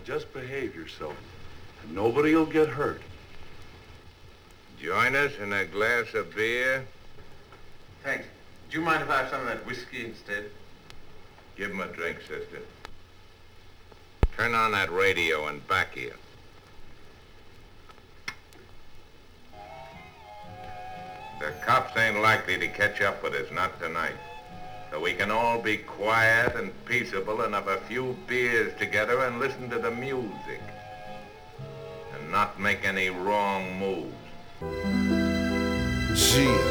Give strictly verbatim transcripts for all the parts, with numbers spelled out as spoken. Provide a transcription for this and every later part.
just behave yourself, and nobody'll get hurt. Join us in a glass of beer? Thanks. Do you mind if I have some of that whiskey instead? Give him a drink, sister. Turn on that radio and back here. The cops ain't likely to catch up with us, not tonight. So we can all be quiet and peaceable and have a few beers together and listen to the music. And not make any wrong moves. Yeah.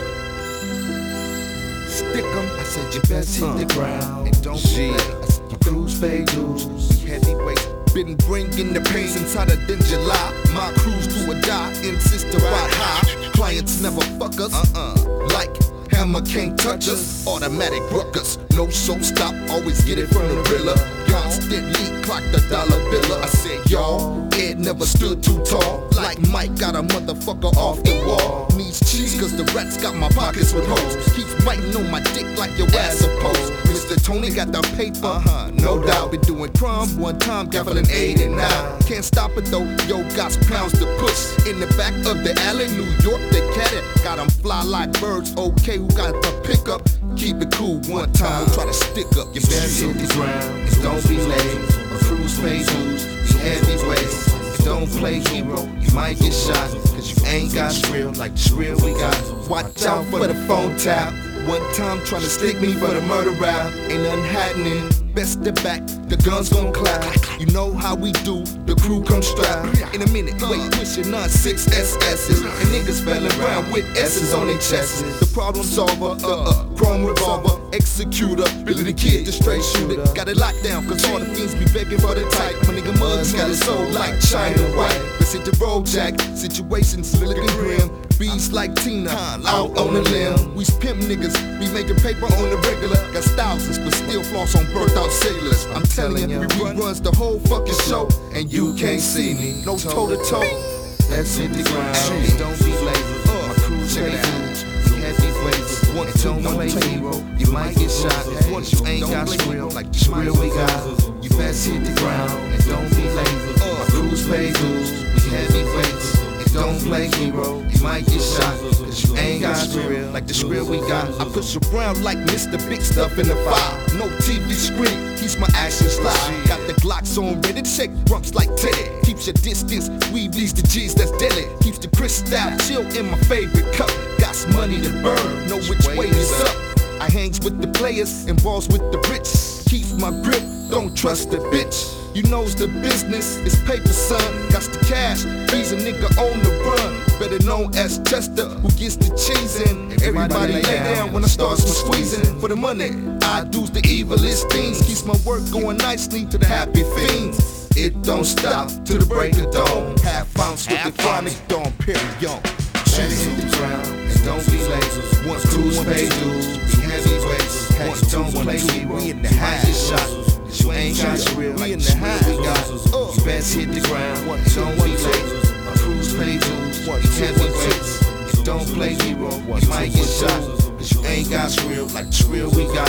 Stick 'em, I said you best hit the ground and don't be late. I said you cruise, fade dudes, we heavyweight. Been bringing the pain since hotter than July. My crews do or die, insist to ride high. Clients never fuck us, uh-uh, like hammer can't touch us. Automatic ruckus, no show stop, always get it from the Rilla. Constantly clock the dollar biller. I said y'all, Ed never stood too tall. Like Mike got a motherfucker off the wall. Needs cheese cause the rats got my pockets with hoes. Keeps biting on my dick like your ass supposed. Mister Tony got the paper, uh-huh, no doubt. Been doing crime one time, gaveling eight and nine. Can't stop it though, yo got pounds to push. In the back of the alley, New York, they cat it. Got them fly like birds, okay, who got the pickup? Keep it cool one time, try to stick up. Your best hit the ground, and don't be late. A cruise phase moves, you heavyweights. Don't play hero, you might get shot. Cause you ain't got skrill like the skrill we got. Watch out for the phone tap. One time trying to stick me for the murder rap. Ain't nothing happening. Best to back, the guns gon' clap. You know how we do, the crew come strap. In a minute, wait, pushing on six S S's. And niggas fell around with S's on their chests. The problem solver, the uh, chrome revolver, executor, Billy the Kid, the straight shooter. Got it locked down, cause all the fiends be begging for the type. My nigga Muggs got it sold like China White. Let's hit the road, Jack, situations looking grim. Beats like Tina, out on the limb. We pimp niggas, be making paper on the regular. Got thousands, but still floss on burnt out sailors. I'm telling you, we reruns the whole fucking show, and you can't see me. No toe to toe. Let's hit the ground, don't be lazy. My crew's heavy foods, heavyweights. One, two, don't play hero. You might get shot, once you ain't got skrill like the skrill we got. You best hit the ground, and don't be lazy. My crew's pay dues, we heavyweights. Don't play hero, you might get shot. Cause you ain't got skrill like the skrill we got. I push around like Mister Big Stuff in the fire. No T V screen, keeps my action slide. Got the Glocks on ready to shake rumps like Teddy. Keeps your distance, weave these the G's that's deadly. Keeps the crystal chill in my favorite cup. Got some money to burn, know which way is up. I hangs with the players and balls with the rich. Keeps my grip, don't trust the bitch. You knows the business is paper, son. Got the cash, he's a nigga on the run. Better known as Chester, who gets the cheese in. Everybody lay down when I start some squeezing. For the money, I do's the evilest things. Keeps my work going nicely to the happy fiends. It don't stop till the break of dawn. Half ounce with the chronic dawn, period. Let's hit the ground and don't be lazy. Once crews pay dues, we heavyweights. Once don't play hero, we in the house. Shot. You ain't got skrill like the skrill we got. You best hit the ground, don't be lazy. My crews pay dues, we heavyweights. Don't play hero, you might get shot. Cause you ain't got skrill like the skrill we got.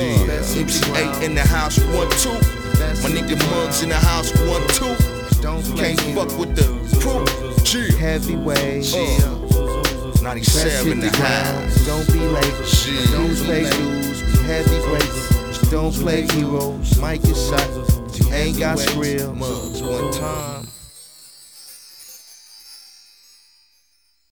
M C eight in the house, one, two. My nigga Muggs in the house, one, two. Can't fuck with the crew. Heavyweight, ninety-seven in the house. Don't be late. Don't play dudes. Heavyweights. Don't play heroes. Might get shot. You ain't got skrill. Muggs one time.